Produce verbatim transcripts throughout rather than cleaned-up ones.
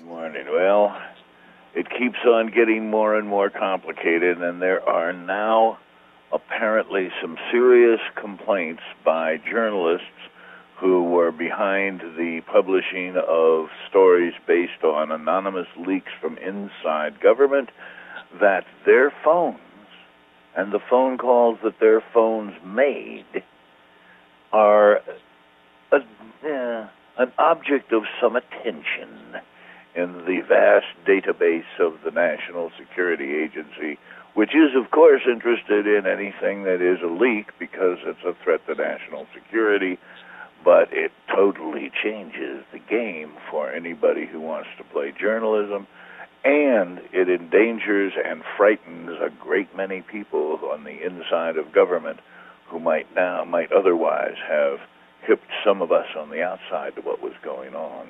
morning. Well, it keeps on getting more and more complicated, and there are now apparently some serious complaints by journalists who were behind the publishing of stories based on anonymous leaks from inside government that their phones and the phone calls that their phones made are a, uh, an object of some attention in the vast database of the National Security Agency, which is, of course, interested in anything that is a leak because it's a threat to national security, but it totally changes the game for anybody who wants to play journalism, and it endangers and frightens a great many people on the inside of government who might now, might otherwise have hipped some of us on the outside to what was going on.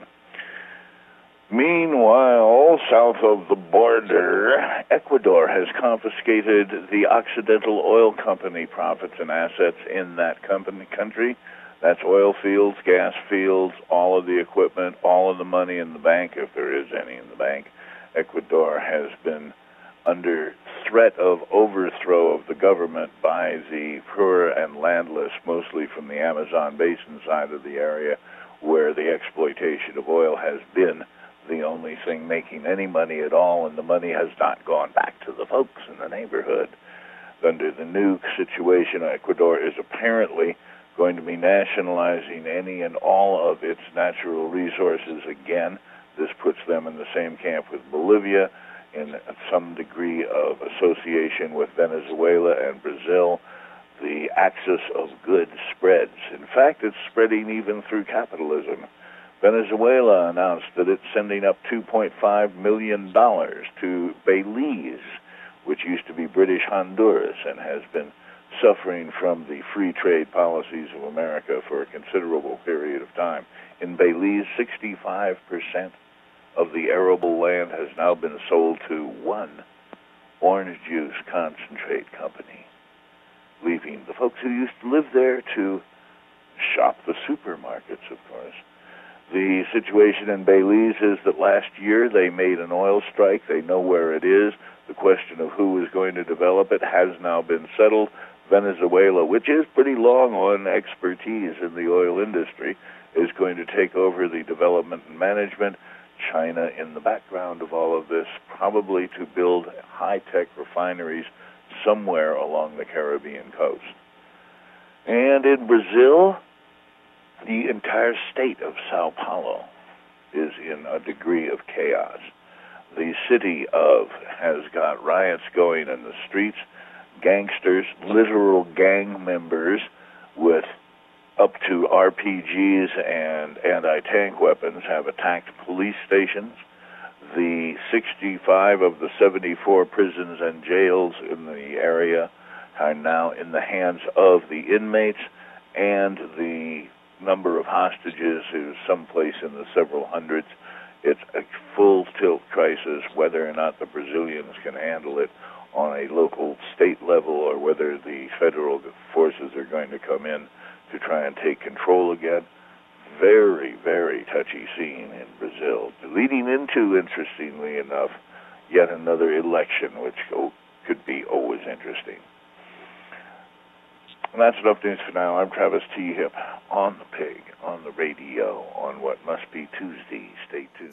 Meanwhile, south of the border, Ecuador has confiscated the Occidental Oil Company profits and assets in that company country. That's oil fields, gas fields, all of the equipment, all of the money in the bank, if there is any in the bank. Ecuador has been under threat of overthrow of the government by the poor and landless, mostly from the Amazon basin side of the area, where the exploitation of oil has been the only thing making any money at all, and the money has not gone back to the folks in the neighborhood. Under the new situation, Ecuador is apparently going to be nationalizing any and all of its natural resources again. This puts them in the same camp with Bolivia, in some degree of association with Venezuela and Brazil. The axis of good spreads. In fact, it's spreading even through capitalism. Venezuela announced that it's sending up two point five million dollars to Belize, which used to be British Honduras and has been suffering from the free trade policies of America for a considerable period of time. In Belize, sixty-five percent of the arable land has now been sold to one orange juice concentrate company, leaving the folks who used to live there to shop the supermarkets, of course. The situation in Belize is that last year they made an oil strike. They know where it is. The question of who is going to develop it has now been settled. Venezuela, which is pretty long on expertise in the oil industry, is going to take over the development and management. China in the background of all of this, probably to build high-tech refineries somewhere along the Caribbean coast. And in Brazil, the entire state of Sao Paulo is in a degree of chaos. The city of has got riots going in the streets. Gangsters, literal gang members with up to R P Gs and anti-tank weapons have attacked police stations. The sixty-five of the seventy-four prisons and jails in the area are now in the hands of the inmates, and the number of hostages is someplace in the several hundreds. It's a full-tilt crisis, whether or not the Brazilians can handle it on a local state level or whether the federal forces are going to come in to try and take control again. Very, very touchy scene in Brazil, leading into, interestingly enough, yet another election, which could be always interesting. And that's enough news for now. I'm Travis T. Hipp on the Pig, on the radio, on what must be Tuesday. Stay tuned.